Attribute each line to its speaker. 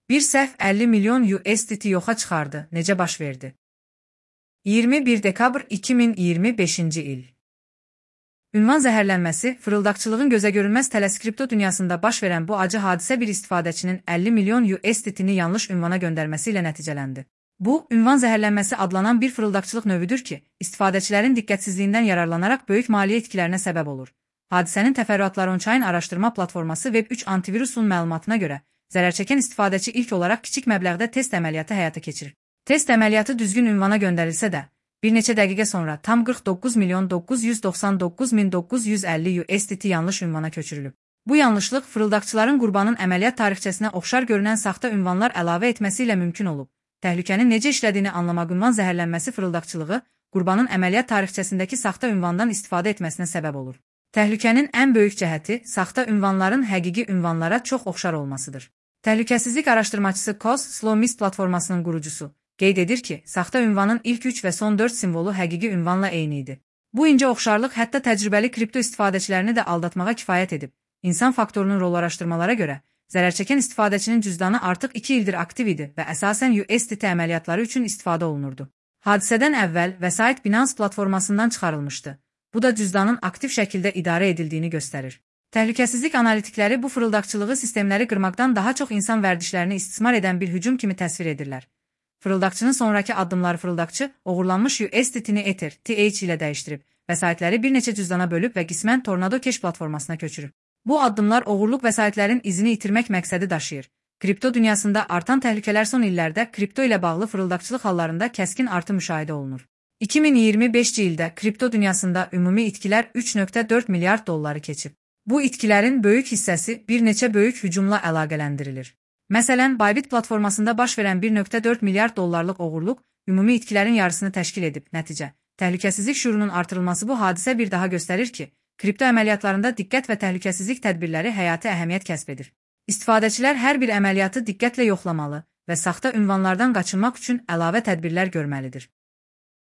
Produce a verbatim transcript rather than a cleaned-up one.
Speaker 1: Bir səhv əlli milyon U S D T yoxa çıxardı. Necə baş verdi? iyirmi bir dekabr iki min iyirmi beşinci il. Ünvan zəhərlənməsi, fırıldaqçılığın gözəgörünməz teleskripto dünyasında baş verən bu acı hadisə bir istifadəçinin əlli milyon U S D T-ni yanlış ünvana göndərməsi ilə nəticələndi. Bu, ünvan zəhərlənməsi adlanan bir fırıldaqçılıq növüdür ki, istifadəçilərin diqqətsizliyindən yararlanaraq böyük maliyyə itkilərinə səbəb olur. Hadisənin təfərrüatları Onchain araşdırma platforması Web üç Antivirusun məlumatına görə, zərərçəkən istifadəçi ilk olaraq kiçik məbləğdə test əməliyyatı həyata keçirir. Test əməliyyatı düzgün ünvana göndərilsə də, bir neçə dəqiqə sonra tam qırx doqquz milyon doqquz yüz doxsan doqquz min doqquz yüz əlli U S D T yanlış ünvana köçürülüb. Bu yanlışlıq fırıldaqçıların qurbanın əməliyyat tarixçəsinə oxşar görünən saxta ünvanlar əlavə etməsi ilə mümkün olub. Təhlükənin necə işlədiyini anlamaq ünvan zəhərlənməsi fırıldaqçılığı, qurbanın əməliyyat tarixçəsindəki saxta ünvandan istifadə etməsinə səbəb olur. Təhlükənin ən böyük cəhəti saxta ünvanların həqiqi ünvanlara çox oxşar olmasıdır. Təhlükəsizlik araşdırmacısı Cause Slowmist platformasının qurucusu qeyd edir ki, saxta ünvanın ilk üç və son dörd simvolu həqiqi ünvanla eyni idi. Bu incə oxşarlıq hətta təcrübəli kripto istifadəçilərini də aldatmağa kifayət edib. İnsan faktorunun rol araşdırmalara görə, zərərçəkən istifadəçinin cüzdanı artıq iki ildir aktiv idi və əsasən U S D T əməliyyatları üçün istifadə olunurdu. Hadisədən əvvəl vəsait Binance platformasından çıxarılmışdı. Bu da cüzdanın aktiv şəkildə idarə edildiyini göstərir. Təhlükəsizlik analitikləri bu fırıldaqçılığı sistemləri qırmaqdan daha çox insan vərdişlərini istismar edən bir hücum kimi təsvir edirlər. Fırıldaqçının sonraki addımları fırıldaqçı, oğurlanmış U S D T-ni Ether, T H ilə dəyişdirib, vəsaitləri bir neçə cüzdana bölüb və qismən Tornado Cash platformasına köçürüb. Bu addımlar oğurluq vəsaitlərin izini itirmək məqsədi daşıyır. Kripto dünyasında artan təhlükələr son illərdə kripto ilə bağlı fırıldaqçılıq hallarında kəskin artım müşahidə olunur. iki min iyirmi beşinci ildə kripto dünyasında ümumi itkilər üç nöqtə dörd milyard dolları keçib. Bu itkilərin böyük hissəsi bir neçə böyük hücumla əlaqələndirilir. Məsələn, Bybit platformasında baş verən bir nöqtə dörd milyard dollarlıq oğurluq ümumi itkilərin yarısını təşkil edib. Nəticə, təhlükəsizlik şüurunun artırılması bu hadisə bir daha göstərir ki, kripto əməliyyatlarında diqqət və təhlükəsizlik tədbirləri həyati əhəmiyyət kəsb edir. İstifadəçilər hər bir əməliyyatı diqqətlə yoxlamalı və saxta ünvanlardan qaçınmaq üçün əlavə tədbirlər görməlidir.